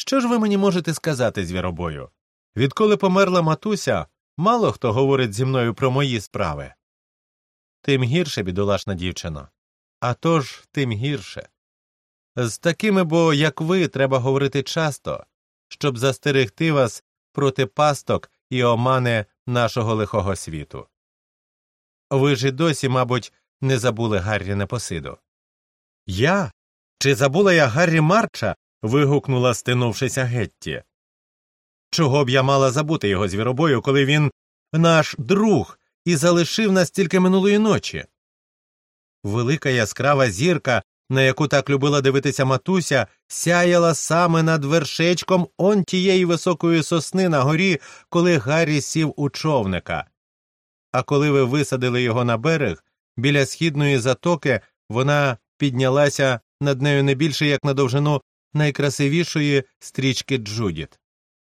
Що ж ви мені можете сказати, звіробою? Відколи померла матуся, мало хто говорить зі мною про мої справи. Тим гірше, бідолашна дівчино. А тож, тим гірше. З такими, бо, як ви, треба говорити часто, щоб застерегти вас проти пасток і омани нашого лихого світу. Ви ж і досі, мабуть, не забули Гаррі Непосиду. Я? Чи забула я Гаррі Марча? Вигукнула, стинувшися Гетті. Чого б я мала забути його, звіробою, коли він наш друг і залишив нас тільки минулої ночі? Велика яскрава зірка, на яку так любила дивитися матуся, сяяла саме над вершечком он тієї високої сосни на горі, коли Гаррі сів у човника. А коли ви висадили його на берег, біля східної затоки вона піднялася над нею не більше, як на довжину найкрасивішої стрічки Джудіт.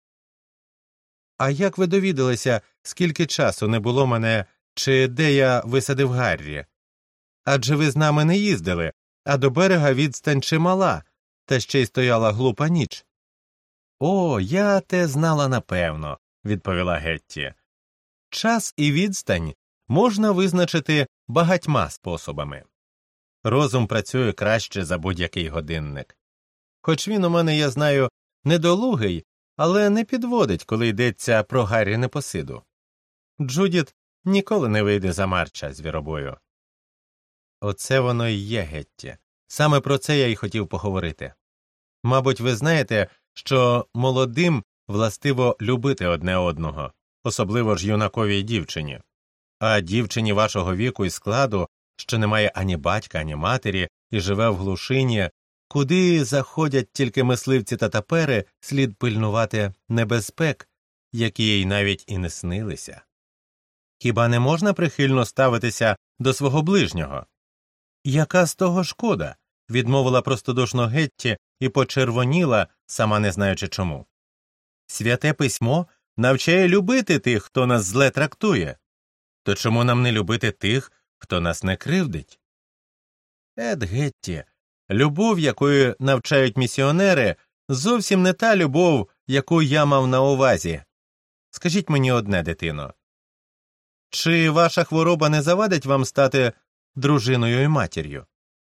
А як ви довідалися, скільки часу не було мене, чи де я висадив Гаррі? Адже ви з нами не їздили, а до берега відстань чимала, та ще й стояла глупа ніч. О, я те знала напевно, відповіла Гетті. Час і відстань можна визначити багатьма способами. Розум працює краще за будь-який годинник. Хоч він у мене, я знаю, недолугий, але не підводить, коли йдеться про Гаррі Непосиду. Джудіт ніколи не вийде за Марча, звіробою. Оце воно і є, Гетті. Саме про це я й хотів поговорити. Мабуть, ви знаєте, що молодим властиво любити одне одного, особливо ж юнаковій дівчині. А дівчині вашого віку і складу, що не має ані батька, ані матері і живе в глушині, куди заходять тільки мисливці та тапери, слід пильнувати небезпек, які їй навіть і не снилися. Хіба не можна прихильно ставитися до свого ближнього? Яка з того шкода? Відмовила простодушно Гетті і почервоніла, сама не знаючи чому. Святе письмо навчає любити тих, хто нас зле трактує. То чому нам не любити тих, хто нас не кривдить? Гетті, любов, якою навчають місіонери, зовсім не та любов, яку я мав на увазі. Скажіть мені одне, дитино. Чи ваша хвороба не завадить вам стати дружиною і матір'ю?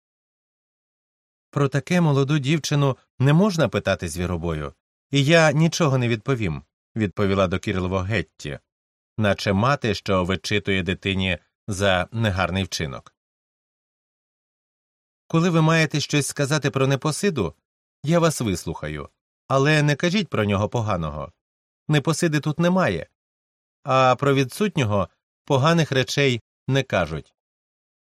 Про таке молоду дівчину не можна питати, звіробою, і я нічого не відповім, відповіла докірливо Гетті, наче мати, що вичитує дитині за негарний вчинок. Коли ви маєте щось сказати про Непосиду, я вас вислухаю, але не кажіть про нього поганого. Непосиди тут немає, а про відсутнього поганих речей не кажуть.